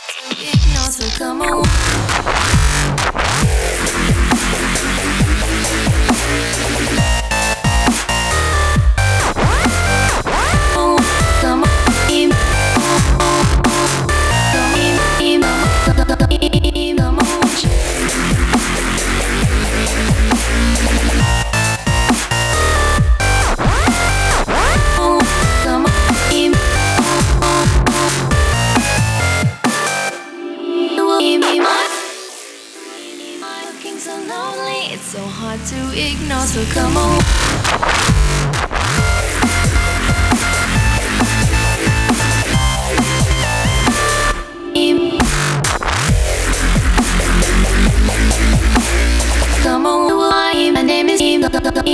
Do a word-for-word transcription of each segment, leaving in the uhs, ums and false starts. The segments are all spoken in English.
Ignore, so come on. So lonely, it's so hard to ignore, so come on. Come on, my name is Im.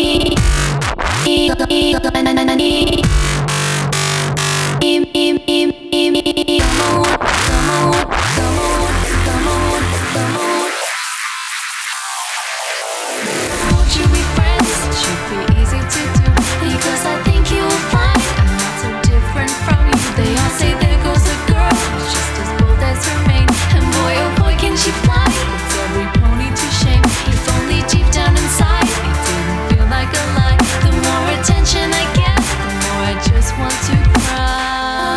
Im, Im, Im, Im, Im. Come on, come on, come on, come on, come on. Won't you be friends? Should be easy to do, because I think you will find I'm not so different from you. They all say there goes a girl who's just as bold as her mane, and boy oh boy can she fly. It's every pony to shame. If only deep down inside it didn't feel like a lie. The more attention I get, the more I just want to cry.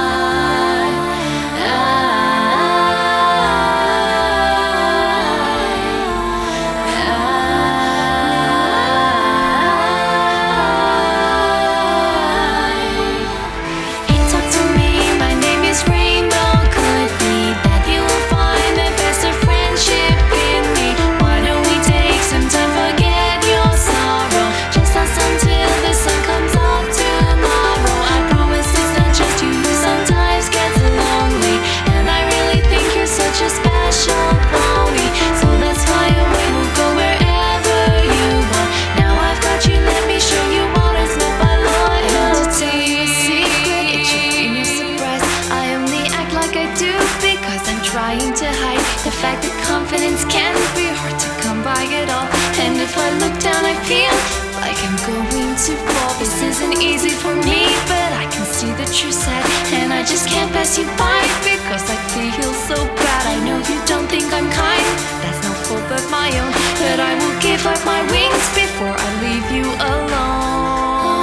Trying to hide the fact that confidence can be hard to come by at all. And if I look down, I feel like I'm going to fall. This isn't easy for me, but I can see the true side, and I just can't pass you by because I feel so bad. I know you don't think I'm kind, that's no fault but my own, but I will give up my wings before I leave you alone.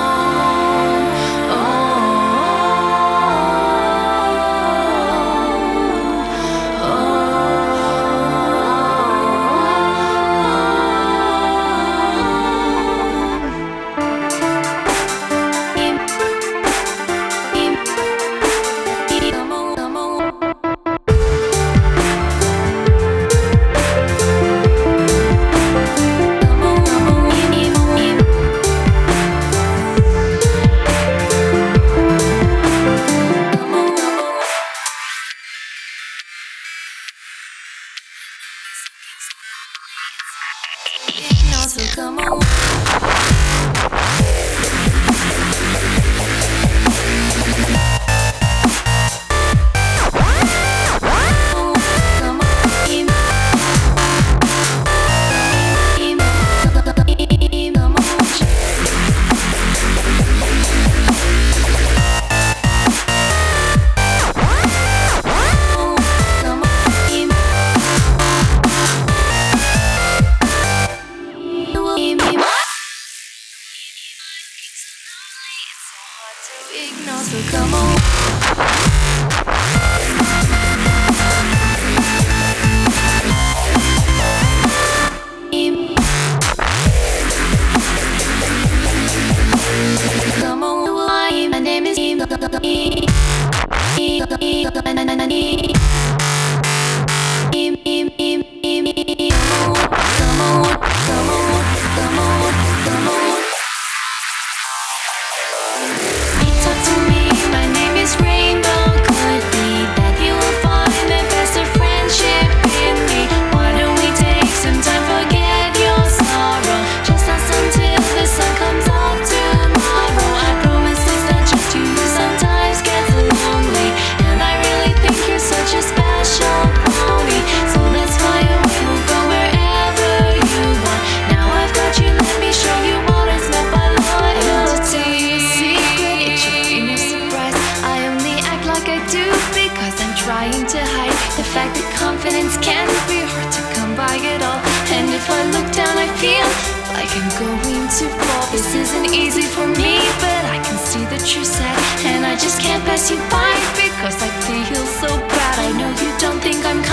Ignore, so come on. Ignore, so come on. Come on, my name is Im. Im, Im, Im, Im, Im. Come on, come on, come on, come on. Talk to me, my name is Rainbow. Could be that you will find the best of friendship in me. Why don't we take some time, forget your sorrow? Just dance until the sun comes up tomorrow. I promise it's not just you who sometimes gets lonely, and I really think you're such a special trying to hide the fact that confidence can be hard to come by at all. And if I look down, I feel like I'm going to fall. This isn't easy for me, but I can see the true side, and I just can't pass you by because I feel so bad. I know you don't think I'm